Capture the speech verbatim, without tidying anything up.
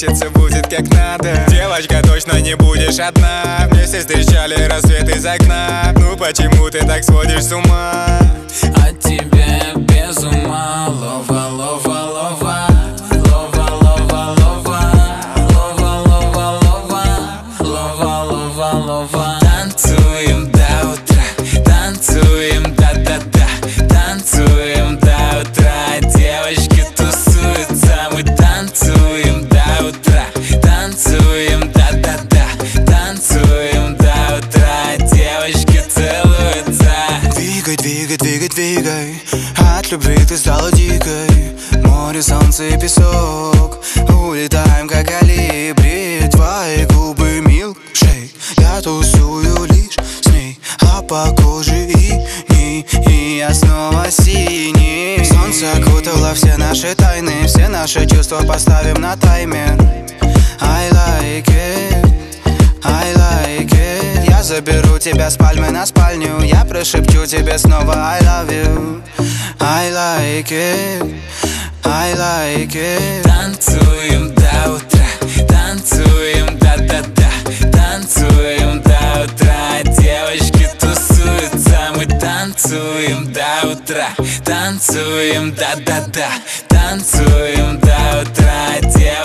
значит все будет как надо. Девочка, точно не будешь одна. Вместе встречали рассвет из окна. Ну почему ты так сводишь с ума? От тебя без ума. Лова, лова, лова. Лова, лова, лова. Лова, лова, лова. Лова, лова, лова. Танцуем до утра. Танцуем да-да-да. Танцуем до утра. Девочки тусуются. Мы танцуем до утра. Танцуем да-да-да. Танцуем до утра. Девочки целуются. Двигай, двигай, двигай, двигай. От любви ты стала дикой. Море, солнце и песок. Улетаем как колибри. Твои губы милкшейк. Я тусую лишь с ней. А по коже иней. И я снова синий. Солнце окутало все наши тайны. Все наши чувства поставим на таймер. I like it, I like it. Я заберу тебя с пальмы на спальню. Я прошепчу тебе снова I love you. I like it, I like it. Танцуем до утра. Танцуем да-да-да. Танцуем до утра. Девочки тусуются. Мы танцуем до утра. Танцуем да-да-да. Танцуем до утра. Девочки